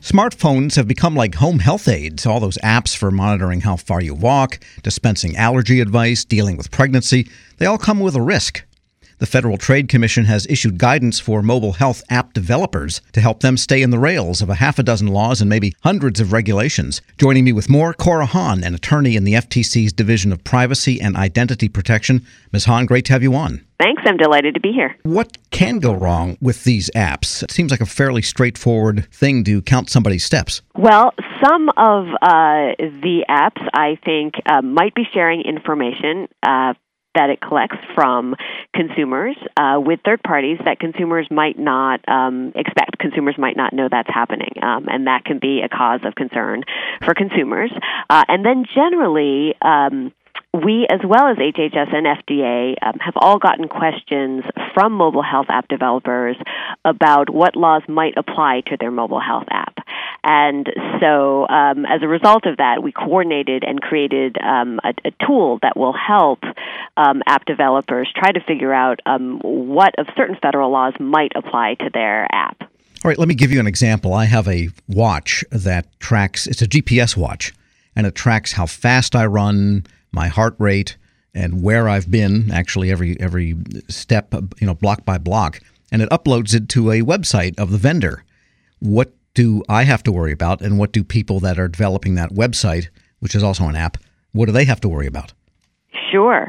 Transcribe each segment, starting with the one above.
Smartphones have become like home health aides. All those apps for monitoring how far you walk, dispensing allergy advice, dealing with pregnancy, they all come with a risk. The Federal Trade Commission has issued guidance for mobile health app developers to help them stay in the rails of a half a dozen laws and maybe hundreds of regulations. Joining me with more, Cora Hahn, an attorney in the FTC's Division of Privacy and Identity Protection. Ms. Hahn, great to have you on. Thanks. I'm delighted to be here. What can go wrong with these apps? It seems like a fairly straightforward thing to count somebody's steps. Well, some of the apps, I think, might be sharing information that it collects from consumers with third parties that consumers might not expect. Consumers might not know that's happening, and that can be a cause of concern for consumers. And then generally, we, as well as HHS and FDA, have all gotten questions from mobile health app developers about what laws might apply to their mobile health app. And so as a result of that, we coordinated and created a tool that will help app developers try to figure out what of certain federal laws might apply to their app. All right, let me give you an example. I have a watch that tracks, it's a GPS watch, and it tracks how fast I run, my heart rate, and where I've been, actually every step, block by block, and it uploads it to a website of the vendor. What do I have to worry about, and what do people that are developing that website, which is also an app, what do they have to worry about? Sure.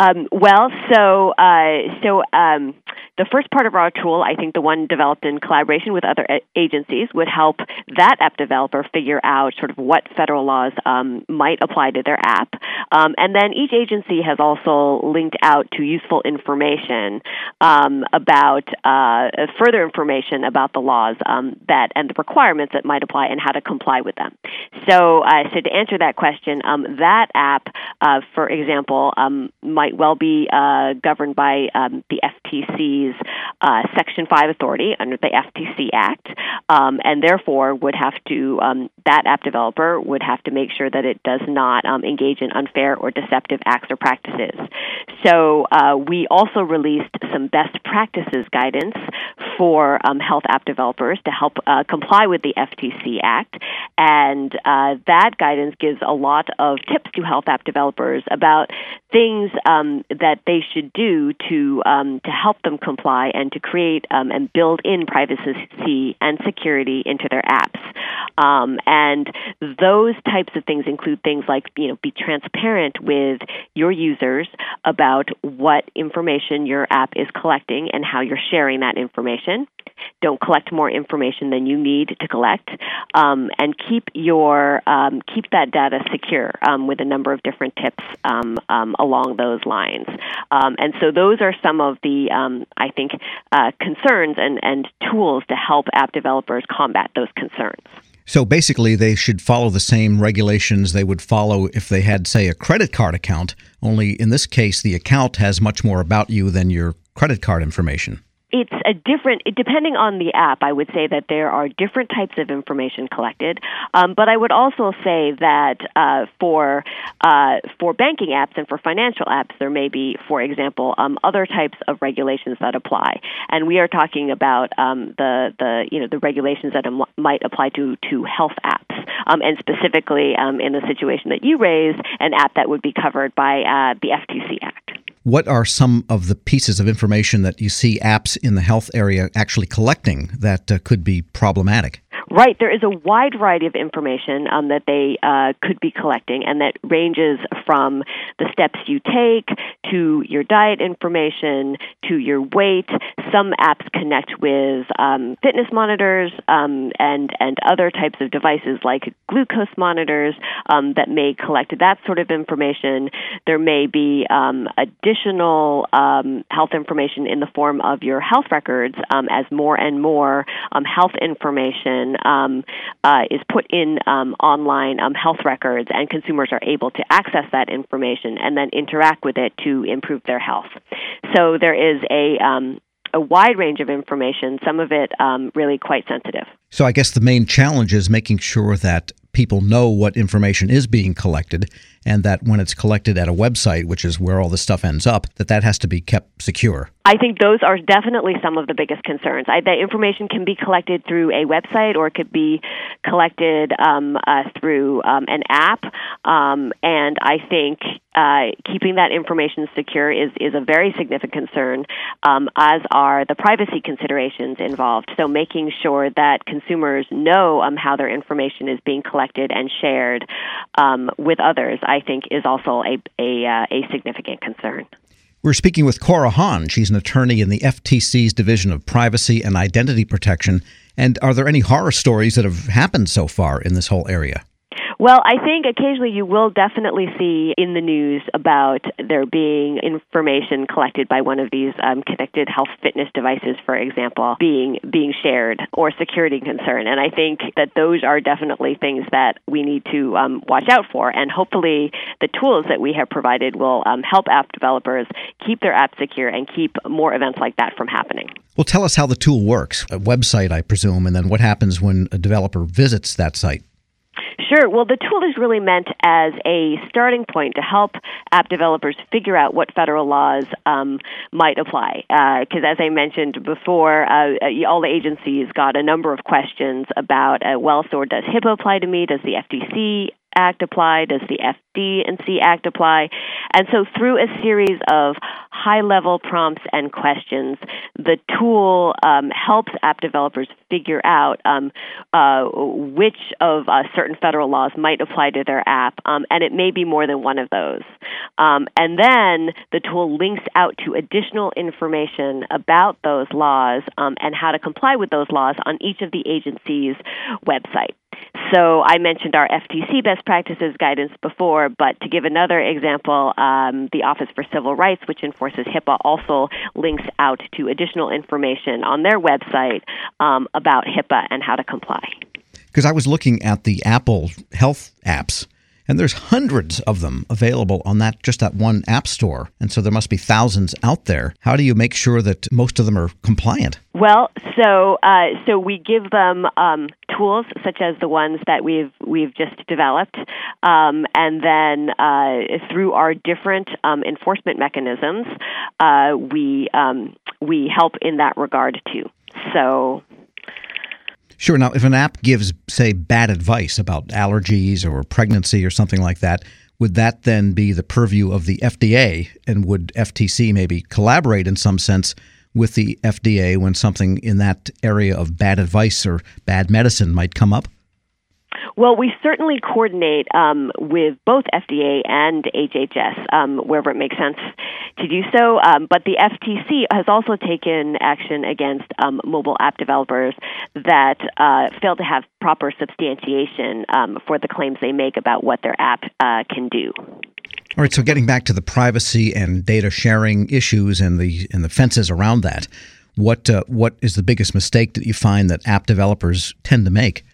The first part of our tool, I think the one developed in collaboration with other agencies, would help that app developer figure out sort of what federal laws might apply to their app. And then each agency has also linked out to useful information about further information about the laws and the requirements that might apply and how to comply with them. So to answer that question, that app, for example, might well be governed by the FTC's Section 5 authority under the FTC Act, and therefore would have to, that app developer would have to make sure that it does not engage in unfair or deceptive acts or practices. So we also released some best practices guidance for health app developers to help comply with the FTC Act, and that guidance gives a lot of tips to health app developers about things that they should do to help them comply and to create and build in privacy and security into their apps. And those types of things include things like, be transparent with your users about what information your app is collecting and how you're sharing that information. Don't collect more information than you need to collect, and keep that data secure with a number of different tips along those lines. And so those are some of the, I think, concerns and tools to help app developers combat those concerns. So basically, they should follow the same regulations they would follow if they had, say, a credit card account, only in this case, the account has much more about you than your credit card information. It's depending on the app, I would say that there are different types of information collected. But I would also say that for banking apps and for financial apps, there may be, for example, other types of regulations that apply. And we are talking about the regulations that might apply to health apps, and specifically in the situation that you raised, an app that would be covered by the FTC Act. What are some of the pieces of information that you see apps in the health area actually collecting that could be problematic? Right. There is a wide variety of information that they could be collecting, and that ranges from the steps you take to your diet information to your weight. Some apps connect with fitness monitors and other types of devices like glucose monitors that may collect that sort of information. There may be additional health information in the form of your health records as more and more health information is put in online health records, and consumers are able to access that information and then interact with it to improve their health. So there is a wide range of information, some of it really quite sensitive. So I guess the main challenge is making sure that people know what information is being collected, and that when it's collected at a website, which is where all this stuff ends up, that has to be kept secure. I think those are definitely some of the biggest concerns. The information can be collected through a website, or it could be collected through an app. And I think keeping that information secure is a very significant concern, as are the privacy considerations involved. So making sure that consumers know how their information is being collected and shared with others, I think, is also a significant concern. We're speaking with Cora Hahn. She's an attorney in the FTC's Division of Privacy and Identity Protection. And are there any horror stories that have happened so far in this whole area? Well, I think occasionally you will definitely see in the news about there being information collected by one of these connected health fitness devices, for example, being shared, or security concern. And I think that those are definitely things that we need to watch out for. And hopefully the tools that we have provided will help app developers keep their apps secure and keep more events like that from happening. Well, tell us how the tool works. A website, I presume, and then what happens when a developer visits that site. Sure. Well, the tool is really meant as a starting point to help app developers figure out what federal laws might apply. Because as I mentioned before, all the agencies got a number of questions about, so does HIPAA apply to me? Does the FTC Act apply? Does the FD&C Act apply? And so through a series of high-level prompts and questions, the tool helps app developers figure out which of certain federal laws might apply to their app, and it may be more than one of those. And then the tool links out to additional information about those laws and how to comply with those laws on each of the agency's websites. So I mentioned our FTC best practices guidance before, but to give another example, the Office for Civil Rights, which enforces HIPAA, also links out to additional information on their website about HIPAA and how to comply. Because I was looking at the Apple Health apps, and there's hundreds of them available on that one app store. And so there must be thousands out there. How do you make sure that most of them are compliant? Well, so we give them tools such as the ones that we've just developed, and then through our different enforcement mechanisms, we help in that regard too. So. Sure. Now, if an app gives, say, bad advice about allergies or pregnancy or something like that, would that then be the purview of the FDA? And would FTC maybe collaborate in some sense with the FDA when something in that area of bad advice or bad medicine might come up? Well, we certainly coordinate with both FDA and HHS wherever it makes sense to do so. But the FTC has also taken action against mobile app developers that fail to have proper substantiation for the claims they make about what their app can do. All right. So getting back to the privacy and data sharing issues and the fences around that, what is the biggest mistake that you find that app developers tend to make?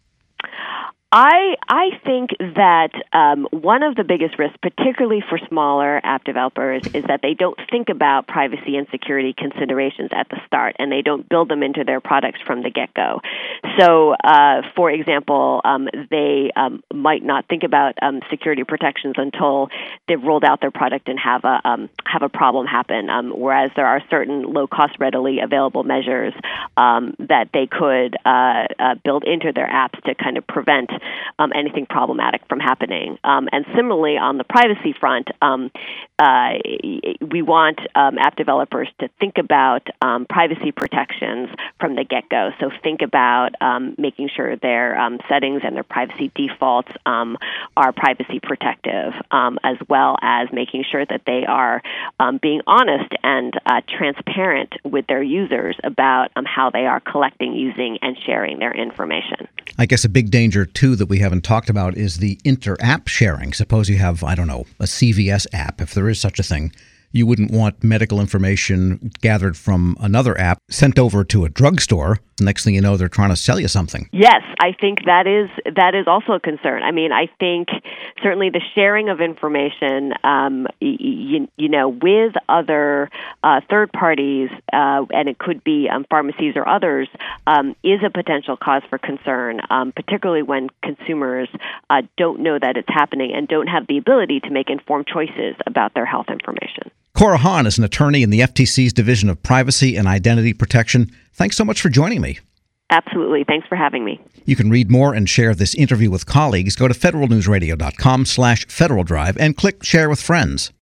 I think that one of the biggest risks, particularly for smaller app developers, is that they don't think about privacy and security considerations at the start, and they don't build them into their products from the get-go. So, for example, they might not think about security protections until they've rolled out their product and have a problem happen. Whereas there are certain low-cost, readily available measures that they could build into their apps to kind of prevent anything problematic from happening. And similarly, on the privacy front, we want app developers to think about privacy protections from the get-go. So think about making sure their settings and their privacy defaults are privacy protective, as well as making sure that they are being honest and transparent with their users about how they are collecting, using, and sharing their information. I guess a big danger, too, that we haven't talked about is the inter-app sharing. Suppose you have, a CVS app, if there is such a thing. You wouldn't want medical information gathered from another app sent over to a drugstore. Next thing you know, they're trying to sell you something. Yes, I think that is also a concern. I mean, I think certainly the sharing of information, with other third parties, and it could be pharmacies or others, is a potential cause for concern, particularly when consumers don't know that it's happening and don't have the ability to make informed choices about their health information. Cora Hahn is an attorney in the FTC's Division of Privacy and Identity Protection. Thanks so much for joining me. Absolutely. Thanks for having me. You can read more and share this interview with colleagues. Go to federalnewsradio.com/Federal Drive and click Share with Friends.